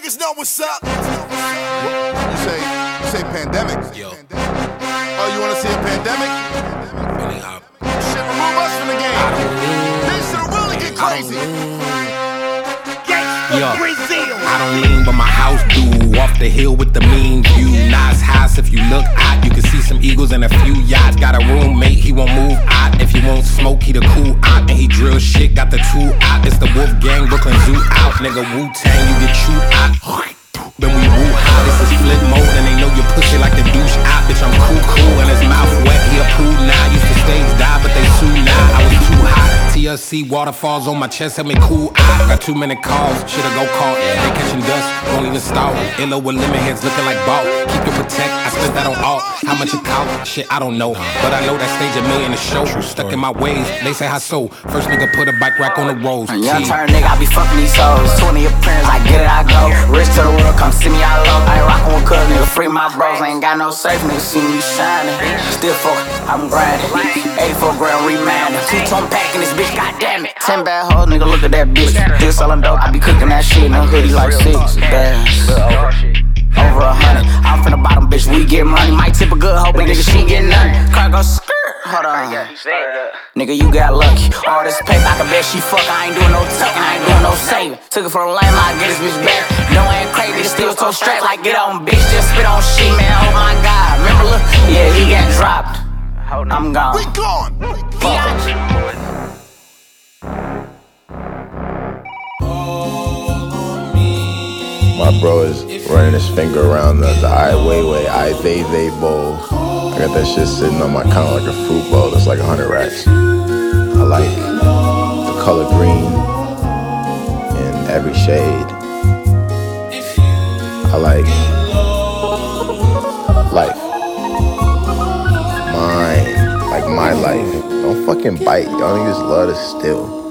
niggas know what's up. You say pandemic. Yo. Oh, you wanna see a pandemic? Really hot. Shit, remove us from the game. Things should really get crazy. Yo, I don't lean, but my house do. Off the hill with the mean view. Nice house, if you look out, you can see some eagles and a few yachts. Got a roommate, he won't move out. If he won't smoke, he the cool out. And he drill shit, got the tool out. It's the Wolf Gang, Brooklyn Zoo out. Nigga, Wu-Tang, you get chewed out. Then we woo high, this is flip mode. And they know you pussy like the douche out. Bitch, I'm cool, and his mouth wet, he a pool now. Used to stage dive, but they sue now. I was too hot. TLC waterfalls on my chest, help me cool out. Got too many calls, shoulda go call. They catching dust, won't even stall. Illo with lemon heads looking like ball. Keep your protect, I spent that on all. How much it cost? Shit, I don't know. But I know that stage $1 million a show. Stuck in my ways, they say how so. First nigga put a bike rack on the rolls. Young turn nigga, I be fucking these hoes. 20 appearance, I get it, I go. Rich to the world, come see me, I love. I ain't rockin' with cuz, nigga, free my bros. Ain't got no safe, nigga, see me shining. Still fuck, I'm grinding. 84 grand remanding. 2-tone packing this bitch, goddamn it. 10 bad hoes, nigga, look at that bitch. Still selling dope, I be cooking that shit. No hoodie like 6, damn. Over 100, I'm from the bottom, bitch, we get money. Might tip a good hoe, but nigga, she get nothing. Cargo skirt, hold on. Nigga, you got lucky. All this paper, I can bet she fuck. I ain't doing no tucking, I ain't doing no saving. Took it from a lame, I get this bitch back. No, I ain't crazy, nigga, still so straight. Like, get on, bitch, just spit on shit, man. Oh my god, remember, look, yeah, he got dropped. I'm gone. We gone. My bro is running his finger around the Ai Weiwei, Ai Weiwei bowl. I got that shit sitting on my counter like a fruit bowl. That's like 100 racks. I like the color green in every shade. I like life. Mine, like my life. Don't fucking bite. Y'all niggas love to steal.